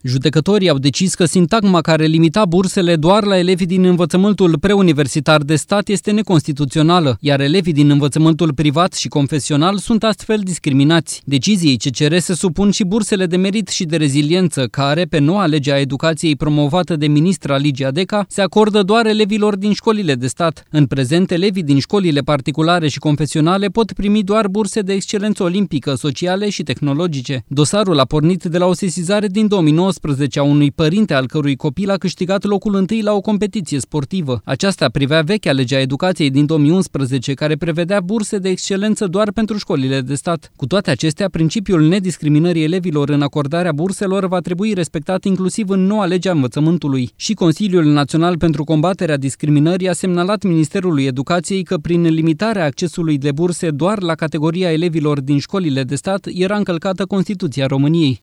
Judecătorii au decis că sintagma care limita bursele doar la elevii din învățământul preuniversitar de stat este neconstituțională, iar elevii din învățământul privat și confesional sunt astfel discriminați. Deciziei CCR se supun și bursele de merit și de reziliență, care, pe noua lege a educației promovată de ministra Ligia Deca, se acordă doar elevilor din școlile de stat. În prezent, elevii din școlile particulare și confesionale pot primi doar burse de excelență olimpică, sociale și tehnologice. Dosarul a pornit de la o sesizare din 2019 a unui părinte al cărui copil a câștigat locul întâi la o competiție sportivă. Aceasta privea vechea lege a educației din 2011, care prevedea burse de excelență doar pentru școlile de stat. Cu toate acestea, principiul nediscriminării elevilor în acordarea burselor va trebui respectat inclusiv în noua lege a învățământului. Și Consiliul Național pentru Combaterea Discriminării a semnalat Ministerului Educației că prin limitarea accesului de burse doar la categoria elevilor din școlile de stat era încălcată Constituția României.